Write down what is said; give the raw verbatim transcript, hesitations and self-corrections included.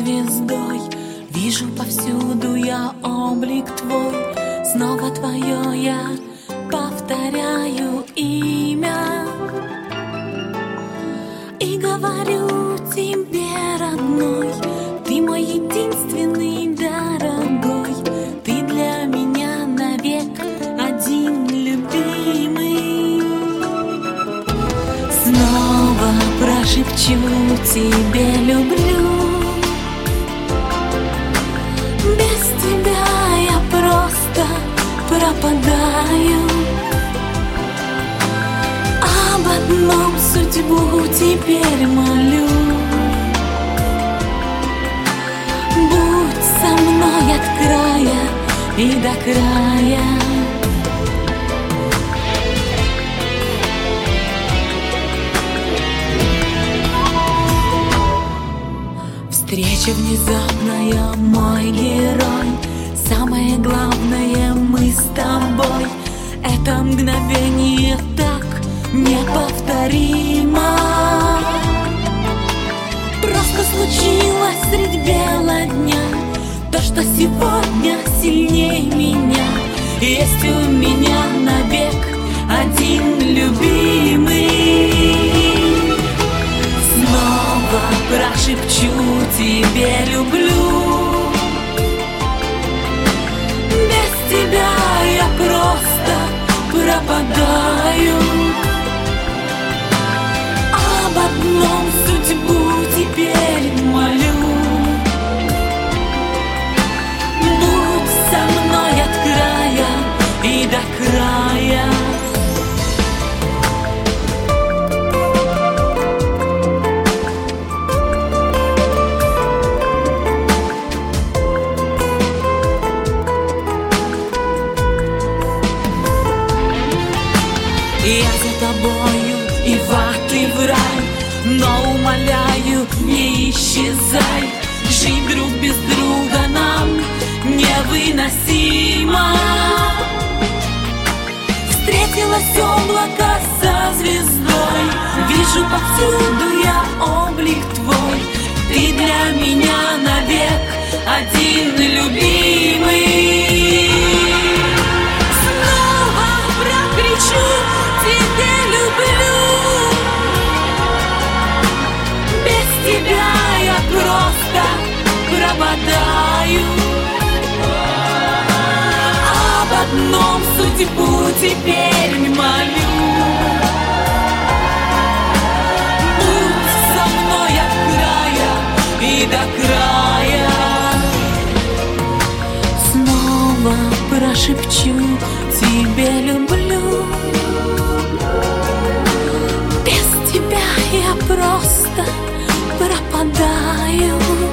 звездой. Вижу повсюду я облик твой, снова твое я повторяю имя и говорю тебе, родной, ты мой единственный дорогой, ты для меня навек один любимый. Снова прошепчу тебе люблю, без тебя я просто пропадаю. Об одном судьбу теперь молю: будь со мной от края и до края. Встреча внезапная, мой герой, самое главное, мы с тобой. Это мгновение так неповторимо, просто случилось средь бела дня. То, что сегодня сильнее меня, есть у меня навек один любимый. Снова прошепчу тебе люблю, без тебя я просто пропадаю. Об одном судьбу теперь молю: будь со мной от края и до края. Я за тобою и в ад, и в рай, но умоляю, не исчезай. Жить друг без друга нам невыносимо. Встретилось облако со звездой, вижу повсюду я облик твой, ты для меня навек один любимый. Снова прокричу тебе люблю, без тебя я просто пропадаю. Об одном судьбу теперь молю: будь со мной от края и до края. Снова прошепчу тебе люблю, без тебя я просто пропадаю.